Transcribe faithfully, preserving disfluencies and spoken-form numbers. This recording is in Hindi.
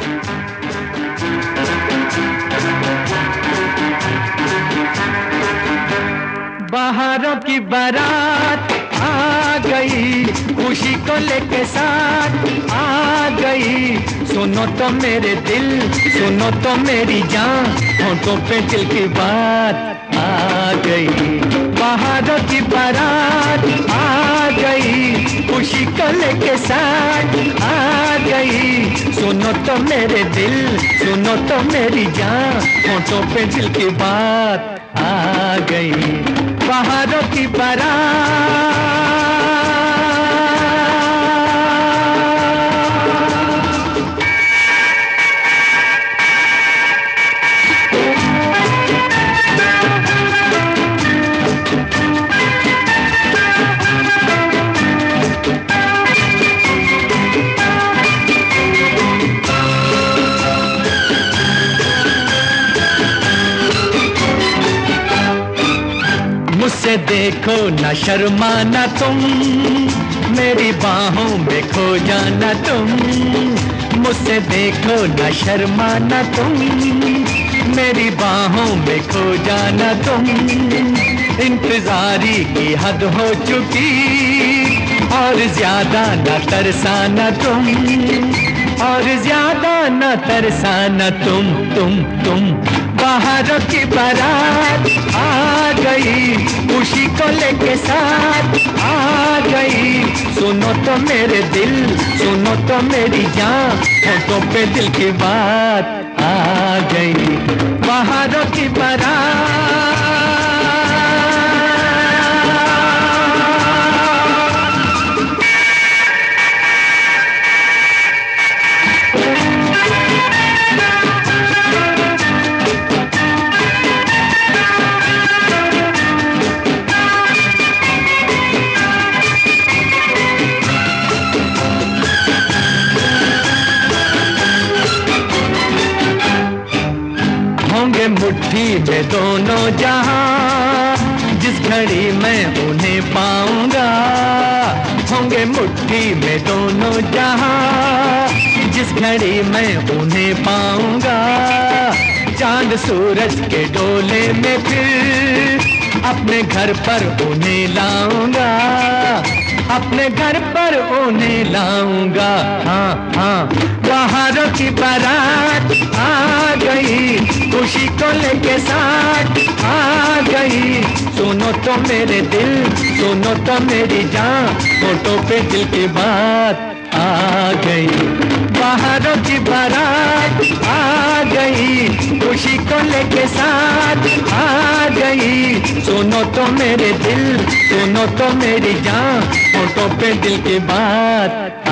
बहारों की बारात आ गई, खुशी को लेके साथ आ गई। सुनो तो मेरे दिल, सुनो तो मेरी जान, होठों पे दिल की बात आ गई। बहारों की बारात आ गई, खुशी को लेके साथ आ गई। सुनो तो मेरे दिल, सुनो तो मेरी जान, होठों पे दिल की बात आ गई। बहारों की बारात। मुझसे देखो न शर्माना तुम, मेरी बाहों में खो जाना तुम। मुझसे देखो न शर्माना तुम, मेरी बाहों में खो जाना तुम। इंतजारी की हद हो चुकी, और ज्यादा न तरसाना तुम, और ज्यादा न तरसाना तुम तुम तुम। बहारों की बारात आ गई, खुशी को लेके साथ आ गई। सुनो तो मेरे दिल, सुनो तो मेरी जान, होठों पे दिल की बात आ गई। बहारों की बारात। होंगे मुट्ठी में दोनों जहां, जिस घड़ी मैं उन्हें पाऊंगा। होंगे मुट्ठी में दोनों जहां, जिस घड़ी मैं उन्हें पाऊंगा। चांद सूरज के डोले में फिर अपने घर पर उन्हें लाऊंगा, अपने घर पर उन्हें लाऊंगा। हाँ हाँ। बहारों की बारात आ गई, खुशी को लेके साथ आ गई। सुनो तो मेरे दिल, सुनो तो मेरी जान, होठों पे दिल की बात आ गई। बहारों की बारात आ गई, खुशी को लेके साथ आ गई। सुनो तो मेरे दिल, सुनो तो मेरी जान, होठों पे दिल की बात